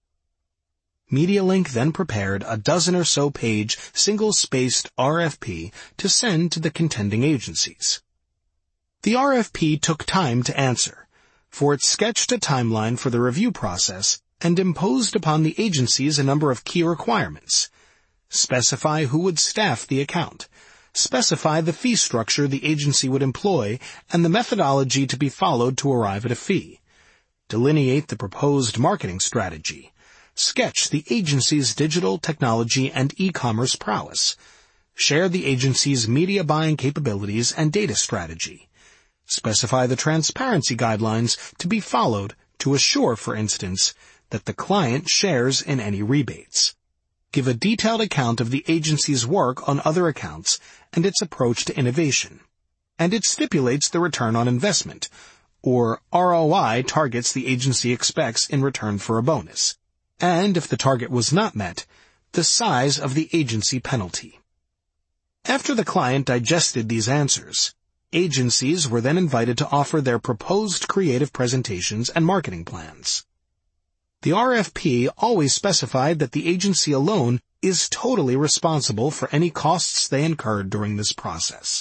MediaLink then prepared a dozen or so page single-spaced RFP to send to the contending agencies. The RFP took time to answer, for it sketched a timeline for the review process and imposed upon the agencies a number of key requirements. Specify who would staff the account. Specify the fee structure the agency would employ and the methodology to be followed to arrive at a fee. Delineate the proposed marketing strategy. Sketch the agency's digital, technology, and e-commerce prowess. Share the agency's media buying capabilities and data strategy. Specify the transparency guidelines to be followed to assure, for instance, that the client shares in any rebates. Give a detailed account of the agency's work on other accounts and its approach to innovation. And it stipulates the return on investment, or ROI targets the agency expects in return for a bonus. And if the target was not met, the size of the agency penalty. After the client digested these answers, agencies were then invited to offer their proposed creative presentations and marketing plans. The RFP always specified that the agency alone is totally responsible for any costs they incurred during this process.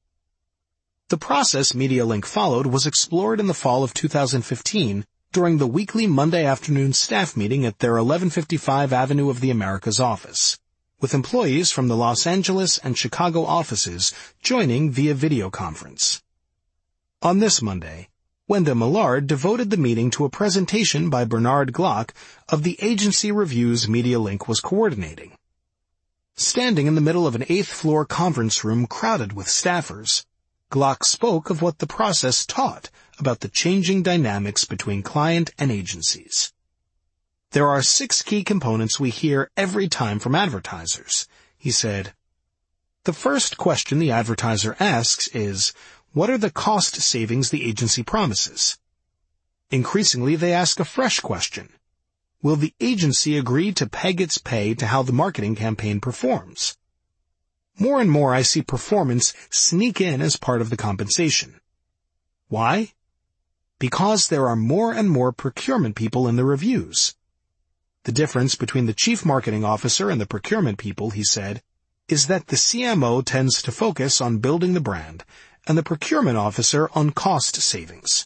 The process MediaLink followed was explored in the fall of 2015 during the weekly Monday afternoon staff meeting at their 1155 Avenue of the Americas office, with employees from the Los Angeles and Chicago offices joining via video conference. On this Monday, Wenda Millard devoted the meeting to a presentation by Bernard Glock of the agency reviews MediaLink was coordinating. Standing in the middle of an 8th-floor conference room crowded with staffers, Glock spoke of what the process taught about the changing dynamics between client and agencies. There are 6 key components we hear every time from advertisers, he said. The first question the advertiser asks is, what are the cost savings the agency promises? Increasingly, they ask a fresh question. Will the agency agree to peg its pay to how the marketing campaign performs? More and more I see performance sneak in as part of the compensation. Why? Because there are more and more procurement people in the reviews. The difference between the chief marketing officer and the procurement people, he said, is that the CMO tends to focus on building the brand and the procurement officer on cost savings.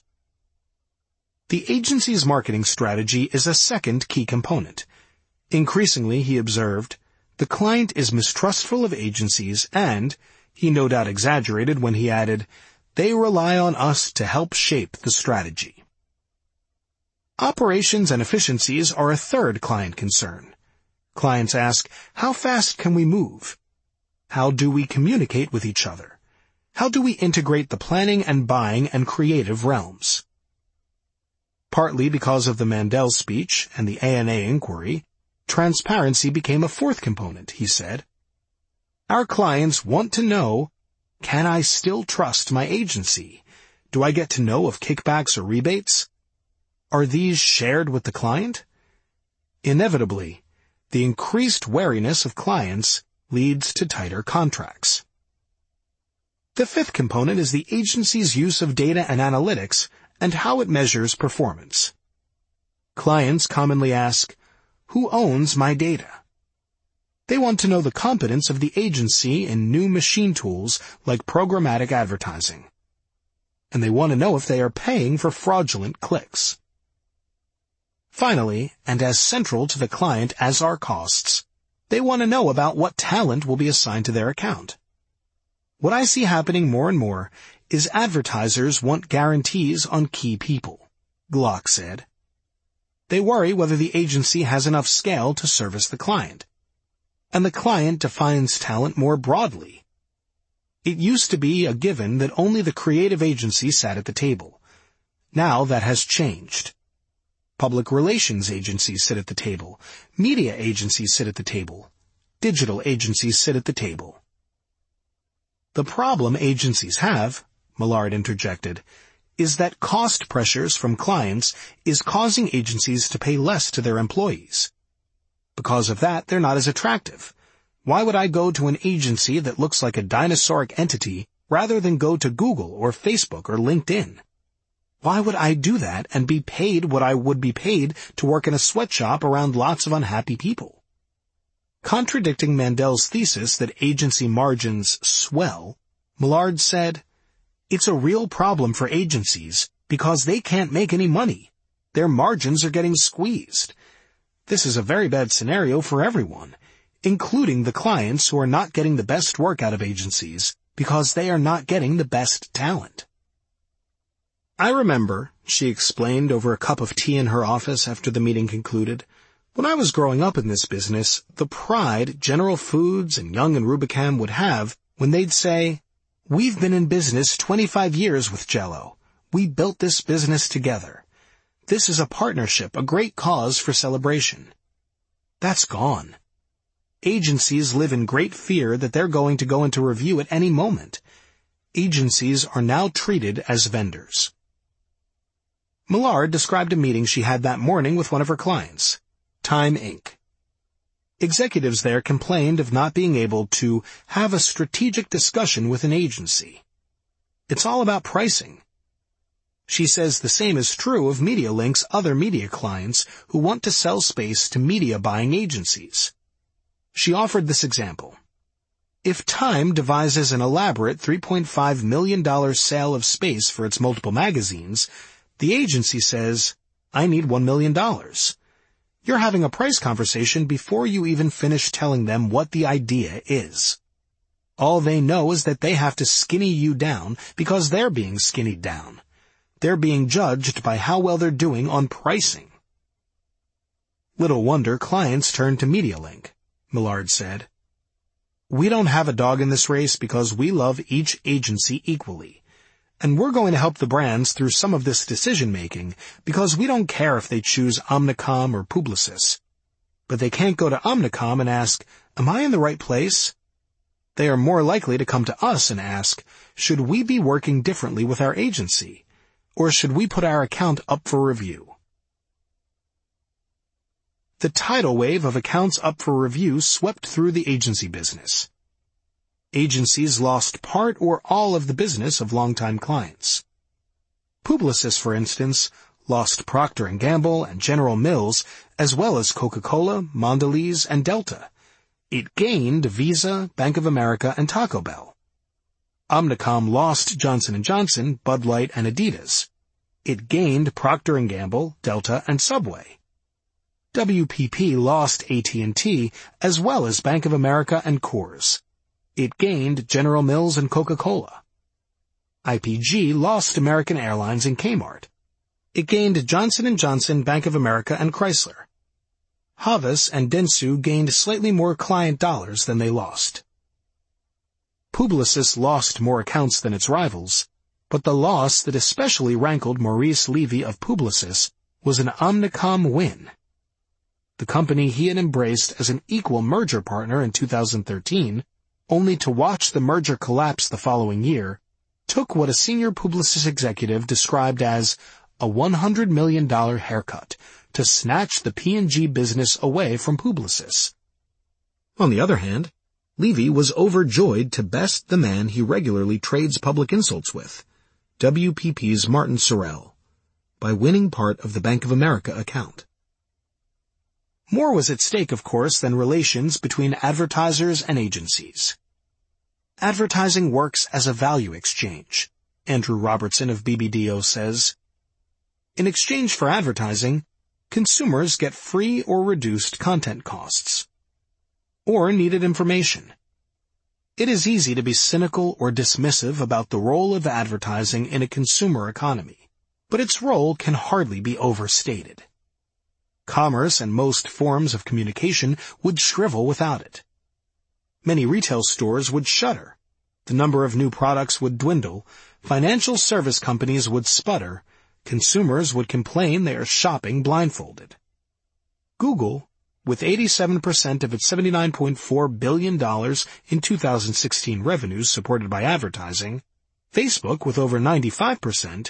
The agency's marketing strategy is a second key component. Increasingly, he observed, the client is mistrustful of agencies and, he no doubt exaggerated when he added, they rely on us to help shape the strategy. Operations and efficiencies are a third client concern. Clients ask, how fast can we move? How do we communicate with each other? How do we integrate the planning and buying and creative realms? Partly because of the Mandel speech and the ANA inquiry, transparency became a fourth component, he said. Our clients want to know, can I still trust my agency? Do I get to know of kickbacks or rebates? Are these shared with the client? Inevitably, the increased wariness of clients leads to tighter contracts. The fifth component is the agency's use of data and analytics and how it measures performance. Clients commonly ask, who owns my data? They want to know the competence of the agency in new machine tools like programmatic advertising. And they want to know if they are paying for fraudulent clicks. Finally, and as central to the client as are costs, they want to know about what talent will be assigned to their account. What I see happening more and more is advertisers want guarantees on key people, Glock said. They worry whether the agency has enough scale to service the client. And the client defines talent more broadly. It used to be a given that only the creative agency sat at the table. Now that has changed. Public relations agencies sit at the table. Media agencies sit at the table. Digital agencies sit at the table. The problem agencies have, Millard interjected, is that cost pressures from clients is causing agencies to pay less to their employees. Because of that, they're not as attractive. Why would I go to an agency that looks like a dinosauric entity rather than go to Google or Facebook or LinkedIn? Why would I do that and be paid what I would be paid to work in a sweatshop around lots of unhappy people? Contradicting Mandel's thesis that agency margins swell, Millard said, it's a real problem for agencies because they can't make any money. Their margins are getting squeezed. This is a very bad scenario for everyone, including the clients who are not getting the best work out of agencies because they are not getting the best talent. I remember, she explained over a cup of tea in her office after the meeting concluded, when I was growing up in this business, the pride General Foods and Young and Rubicam would have when they'd say, we've been in business 25 years with Jell-O. We built this business together. This is a partnership, a great cause for celebration. That's gone. Agencies live in great fear that they're going to go into review at any moment. Agencies are now treated as vendors. Millard described a meeting she had that morning with one of her clients, Time Inc. Executives there complained of not being able to have a strategic discussion with an agency. It's all about pricing. She says the same is true of MediaLink's other media clients who want to sell space to media buying agencies. She offered this example. If Time devises an elaborate $3.5 million sale of space for its multiple magazines, the agency says, I need $1 million. You're having a price conversation before you even finish telling them what the idea is. All they know is that they have to skinny you down because they're being skinnied down. They're being judged by how well they're doing on pricing. Little wonder clients turn to MediaLink, Millard said. We don't have a dog in this race because we love each agency equally. And we're going to help the brands through some of this decision-making because we don't care if they choose Omnicom or Publicis. But they can't go to Omnicom and ask, am I in the right place? They are more likely to come to us and ask, should we be working differently with our agency? or should we put our account up for review? The tidal wave of accounts up for review swept through the agency business. Agencies lost part or all of the business of longtime clients. Publicis, for instance, lost Procter & Gamble and General Mills, as well as Coca-Cola, Mondelez, and Delta. It gained Visa, Bank of America, and Taco Bell. Omnicom lost Johnson & Johnson, Bud Light, and Adidas. It gained Procter & Gamble, Delta, and Subway. WPP lost AT&T, as well as Bank of America and Coors. It gained General Mills and Coca-Cola. IPG lost American Airlines and Kmart. It gained Johnson & Johnson, Bank of America, and Chrysler. Havas and Dentsu gained slightly more client dollars than they lost. Publicis lost more accounts than its rivals, but the loss that especially rankled Maurice Levy of Publicis was an Omnicom win. The company he had embraced as an equal merger partner in 2013, only to watch the merger collapse the following year, took what a senior Publicis executive described as a $100 million haircut to snatch the P&G business away from Publicis. On the other hand, Levy was overjoyed to best the man he regularly trades public insults with, WPP's Martin Sorrell, by winning part of the Bank of America account. More was at stake, of course, than relations between advertisers and agencies. Advertising works as a value exchange, Andrew Robertson of BBDO says. In exchange for advertising, consumers get free or reduced content costs, or needed information. It is easy to be cynical or dismissive about the role of advertising in a consumer economy, but its role can hardly be overstated. Commerce and most forms of communication would shrivel without it. Many retail stores would shutter. The number of new products would dwindle. Financial service companies would sputter. Consumers would complain they are shopping blindfolded. Google, with 87% of its $79.4 billion in 2016 revenues supported by advertising, Facebook with over 95%,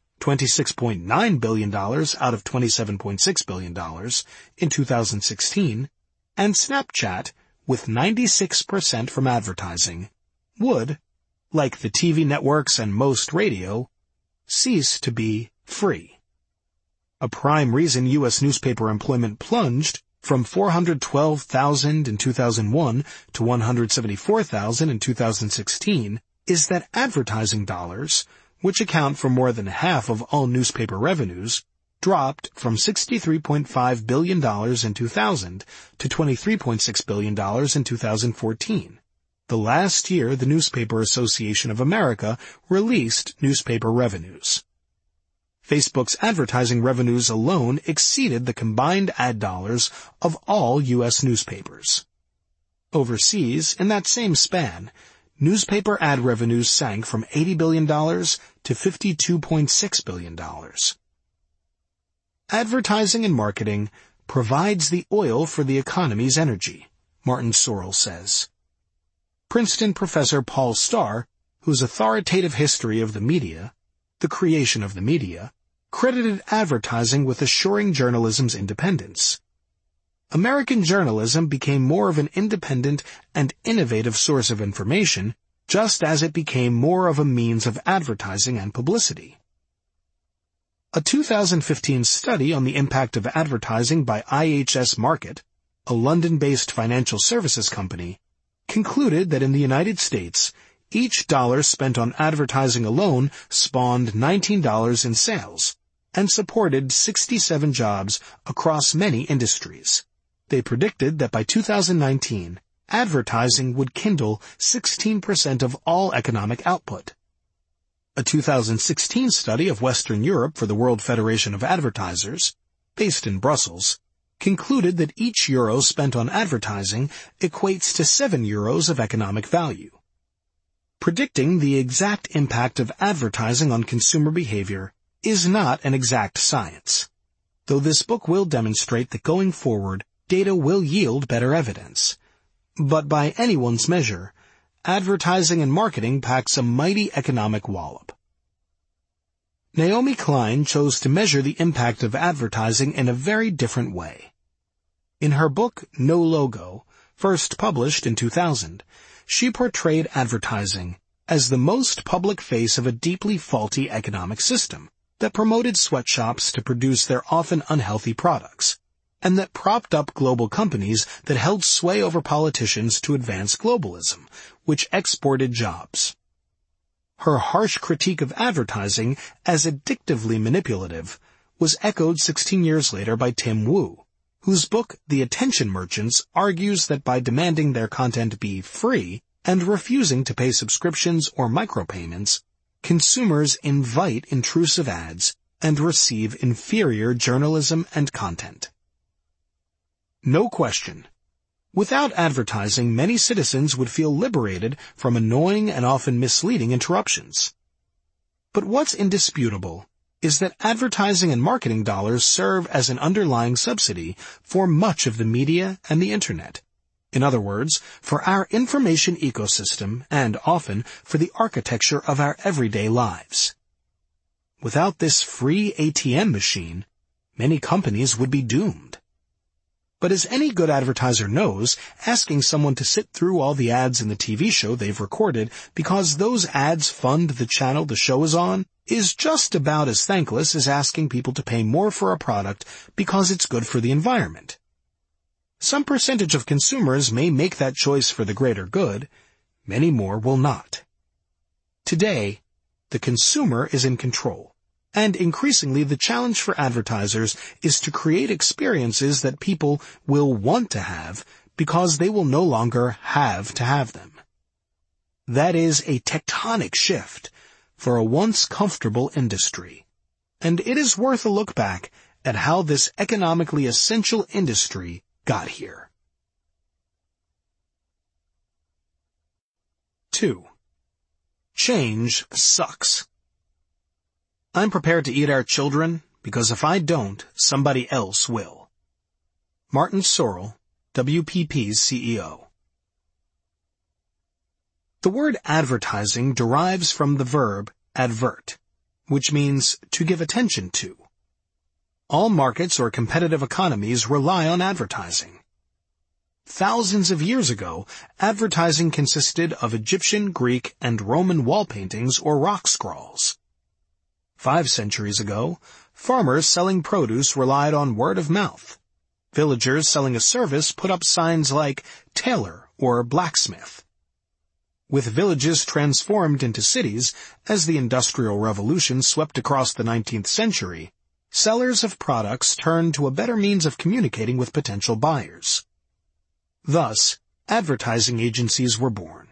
$26.9 billion out of $27.6 billion in 2016, and Snapchat, with 96% from advertising, would, like the TV networks and most radio, cease to be free. A prime reason U.S. newspaper employment plunged from 412,000 in 2001 to 174,000 in 2016 is that advertising dollars, which account for more than half of all newspaper revenues, dropped from $63.5 billion in 2000 to $23.6 billion in 2014, the last year the Newspaper Association of America released newspaper revenues. Facebook's advertising revenues alone exceeded the combined ad dollars of all U.S. newspapers. Overseas, in that same span, newspaper ad revenues sank from $80 billion to $52.6 billion. Advertising and marketing provides the oil for the economy's energy, Martin Sorrell says. Princeton professor Paul Starr, whose authoritative history of the media, the creation of the media, credited advertising with assuring journalism's independence. American journalism became more of an independent and innovative source of information, just as it became more of a means of advertising and publicity. A 2015 study on the impact of advertising by IHS Markit, a London-based financial services company, concluded that in the United States, each dollar spent on advertising alone spawned $19 in sales and supported 67 jobs across many industries. They predicted that by 2019, advertising would kindle 16% of all economic output. A 2016 study of Western Europe for the World Federation of Advertisers, based in Brussels, concluded that each euro spent on advertising equates to 7 euros of economic value. Predicting the exact impact of advertising on consumer behavior is not an exact science, though this book will demonstrate that going forward, data will yield better evidence. But by anyone's measure, advertising and marketing packs a mighty economic wallop. Naomi Klein chose to measure the impact of advertising in a very different way. In her book, No Logo, first published in 2000, she portrayed advertising as the most public face of a deeply faulty economic system that promoted sweatshops to produce their often unhealthy products, and that propped up global companies that held sway over politicians to advance globalism, which exported jobs. Her harsh critique of advertising as addictively manipulative was echoed 16 years later by Tim Wu, whose book The Attention Merchants argues that by demanding their content be free and refusing to pay subscriptions or micropayments, consumers invite intrusive ads and receive inferior journalism and content. No question. Without advertising, many citizens would feel liberated from annoying and often misleading interruptions. But what's indisputable is that advertising and marketing dollars serve as an underlying subsidy for much of the media and the Internet. In other words, for our information ecosystem and often for the architecture of our everyday lives. Without this free ATM machine, many companies would be doomed. But as any good advertiser knows, asking someone to sit through all the ads in the TV show they've recorded because those ads fund the channel the show is on is just about as thankless as asking people to pay more for a product because it's good for the environment. Some percentage of consumers may make that choice for the greater good, many more will not. Today, the consumer is in control, and increasingly the challenge for advertisers is to create experiences that people will want to have because they will no longer have to have them. That is a tectonic shift for a once comfortable industry, and it is worth a look back at how this economically essential industry got here. 2. Change sucks. I'm prepared to eat our children because if I don't, somebody else will. Martin Sorrell, WPP's CEO. The word advertising derives from the verb advert, which means to give attention to. All markets or competitive economies rely on advertising. Thousands of years ago, advertising consisted of Egyptian, Greek, and Roman wall paintings or rock scrawls. 5 centuries ago, farmers selling produce relied on word of mouth. Villagers selling a service put up signs like tailor or blacksmith. With villages transformed into cities as the Industrial Revolution swept across the 19th century, sellers of products turned to a better means of communicating with potential buyers. Thus, advertising agencies were born.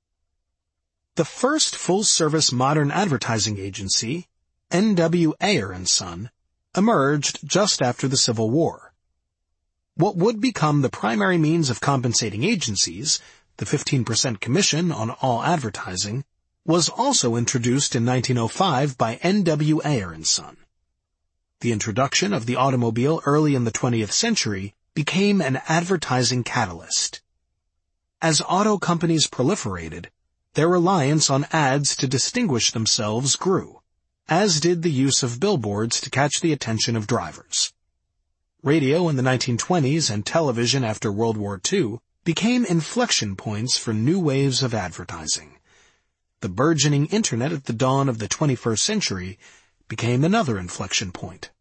The first full-service modern advertising agency, N.W. Ayer & Son, emerged just after the Civil War. What would become the primary means of compensating agencies, the 15% commission on all advertising, was also introduced in 1905 by N.W. Ayer & Son. The introduction of the automobile early in the 20th century became an advertising catalyst. As auto companies proliferated, their reliance on ads to distinguish themselves grew, as did the use of billboards to catch the attention of drivers. Radio in the 1920s and television after World War II became inflection points for new waves of advertising. The burgeoning Internet at the dawn of the 21st century became another inflection point.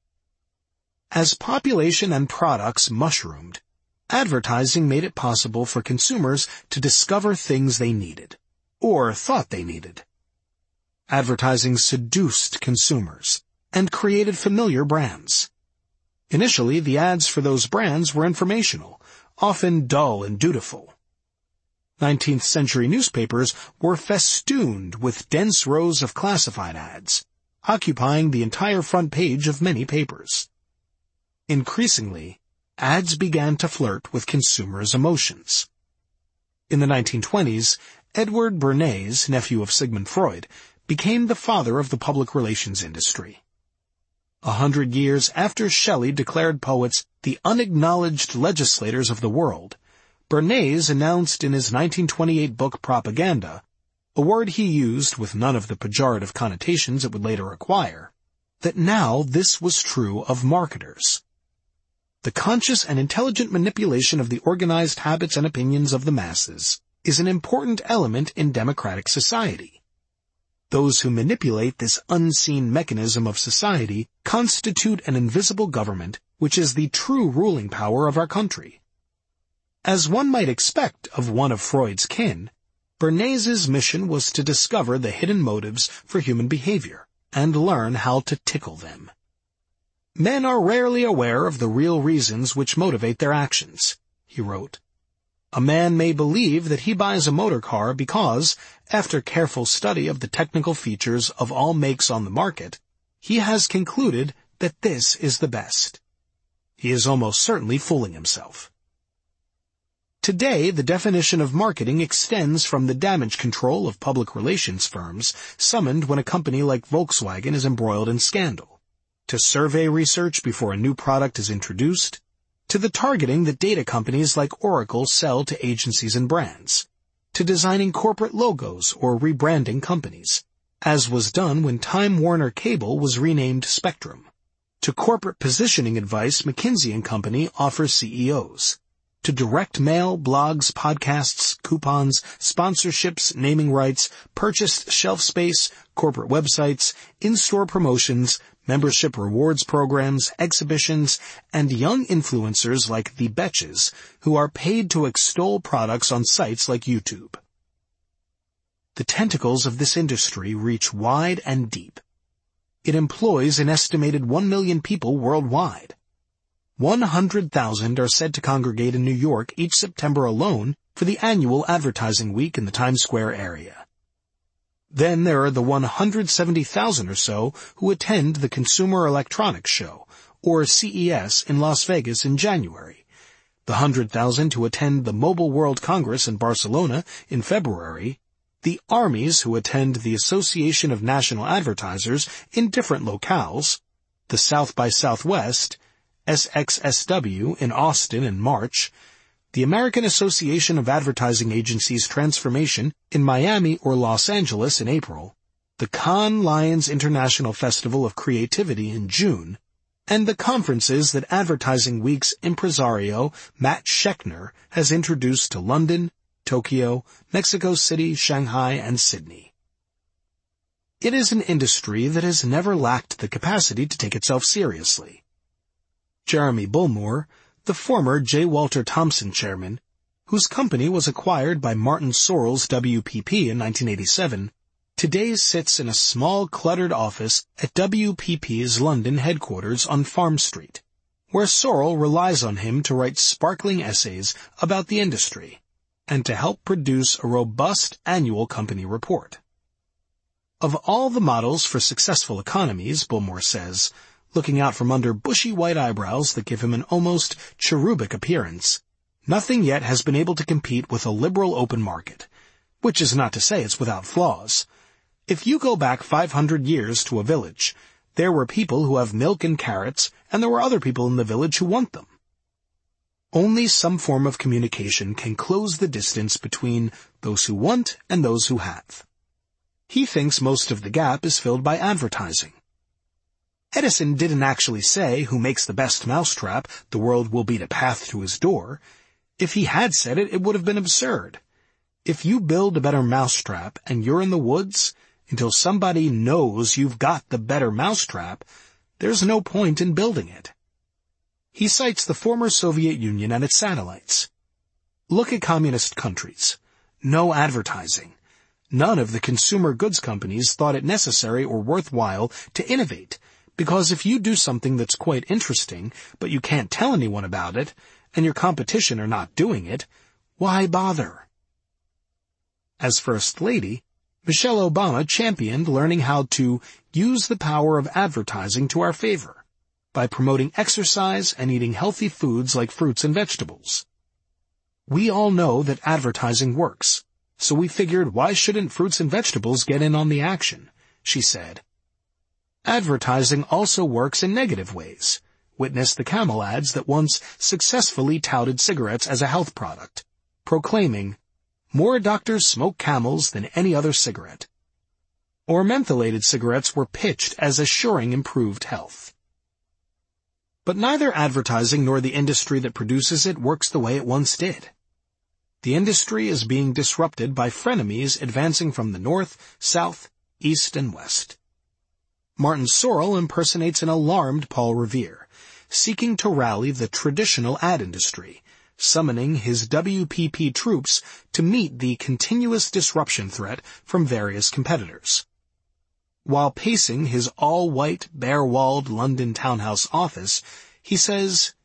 As population and products mushroomed, advertising made it possible for consumers to discover things they needed, or thought they needed. Advertising seduced consumers and created familiar brands. Initially, the ads for those brands were informational, often dull and dutiful. 19th century newspapers were festooned with dense rows of classified ads, occupying the entire front page of many papers. Increasingly, ads began to flirt with consumers' emotions. In the 1920s, Edward Bernays, nephew of Sigmund Freud, became the father of the public relations industry. 100 years after Shelley declared poets the unacknowledged legislators of the world, Bernays announced in his 1928 book Propaganda, a word he used with none of the pejorative connotations it would later acquire, that now this was true of marketers. The conscious and intelligent manipulation of the organized habits and opinions of the masses is an important element in democratic society. Those who manipulate this unseen mechanism of society constitute an invisible government, which is the true ruling power of our country. As one might expect of one of Freud's kin, Bernays' mission was to discover the hidden motives for human behavior and learn how to tickle them. Men are rarely aware of the real reasons which motivate their actions, he wrote. A man may believe that he buys a motor car because, after careful study of the technical features of all makes on the market, he has concluded that this is the best. He is almost certainly fooling himself. Today, the definition of marketing extends from the damage control of public relations firms summoned when a company like Volkswagen is embroiled in scandal, to survey research before a new product is introduced, to the targeting that data companies like Oracle sell to agencies and brands, to designing corporate logos or rebranding companies, as was done when Time Warner Cable was renamed Spectrum, to corporate positioning advice McKinsey & Company offers CEOs, to direct mail, blogs, podcasts, coupons, sponsorships, naming rights, purchased shelf space, corporate websites, in-store promotions, membership rewards programs, exhibitions, and young influencers like the Betches, who are paid to extol products on sites like YouTube. The tentacles of this industry reach wide and deep. It employs an estimated 1 million people worldwide. 100,000 are said to congregate in New York each September alone for the annual advertising week in the Times Square area. Then there are the 170,000 or so who attend the Consumer Electronics Show, or CES, in Las Vegas in January, the 100,000 who attend the Mobile World Congress in Barcelona in February, the armies who attend the Association of National Advertisers in different locales, the South by Southwest, SXSW in Austin in March, the American Association of Advertising Agencies Transformation in Miami or Los Angeles in April, the Cannes Lions International Festival of Creativity in June, and the conferences that Advertising Week's impresario Matt Schechner has introduced to London, Tokyo, Mexico City, Shanghai, and Sydney. It is an industry that has never lacked the capacity to take itself seriously. Jeremy Bullmore, the former J. Walter Thompson chairman, whose company was acquired by Martin Sorrell's WPP in 1987, today sits in a small, cluttered office at WPP's London headquarters on Farm Street, where Sorrell relies on him to write sparkling essays about the industry and to help produce a robust annual company report. Of all the models for successful economies, Bullmore says, looking out from under bushy white eyebrows that give him an almost cherubic appearance, nothing yet has been able to compete with a liberal open market, which is not to say it's without flaws. If you go back 500 years to a village, there were people who have milk and carrots, and there were other people in the village who want them. Only some form of communication can close the distance between those who want and those who have. He thinks most of the gap is filled by advertising. Edison didn't actually say, "Who makes the best mousetrap, the world will beat a path to his door." If he had said it, it would have been absurd. If you build a better mousetrap and you're in the woods, until somebody knows you've got the better mousetrap, there's no point in building it. He cites the former Soviet Union and its satellites. Look at communist countries. No advertising. None of the consumer goods companies thought it necessary or worthwhile to innovate, because if you do something that's quite interesting, but you can't tell anyone about it, and your competition are not doing it, why bother? As First Lady, Michelle Obama championed learning how to use the power of advertising to our favor by promoting exercise and eating healthy foods like fruits and vegetables. We all know that advertising works, so we figured why shouldn't fruits and vegetables get in on the action, she said. Advertising also works in negative ways. Witness the Camel ads that once successfully touted cigarettes as a health product, proclaiming, More doctors smoke Camels than any other cigarette. Or mentholated cigarettes were pitched as assuring improved health. But neither advertising nor the industry that produces it works the way it once did. The industry is being disrupted by frenemies advancing from the north, south, east, and west. Martin Sorrell impersonates an alarmed Paul Revere, seeking to rally the traditional ad industry, summoning his WPP troops to meet the continuous disruption threat from various competitors. While pacing his all-white, bare-walled London townhouse office, he says,